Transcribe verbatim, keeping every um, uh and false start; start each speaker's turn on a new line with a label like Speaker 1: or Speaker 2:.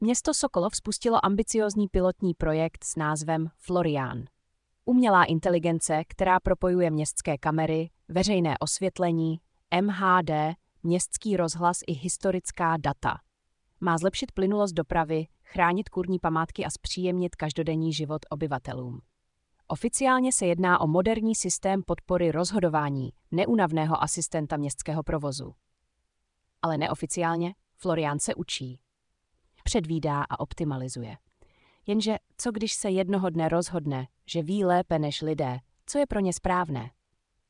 Speaker 1: Město Sokolov spustilo ambiciózní pilotní projekt s názvem Florian. Umělá inteligence, která propojuje městské kamery, veřejné osvětlení, M H D, městský rozhlas i historická data. Má zlepšit plynulost dopravy, chránit kurní památky a zpříjemnit každodenní život obyvatelům. Oficiálně se jedná o moderní systém podpory rozhodování, neúnavného asistenta městského provozu. Ale neoficiálně Florian se učí. Předvídá a optimalizuje. Jenže co když se jednoho dne rozhodne, že ví lépe než lidé, co je pro ně správné?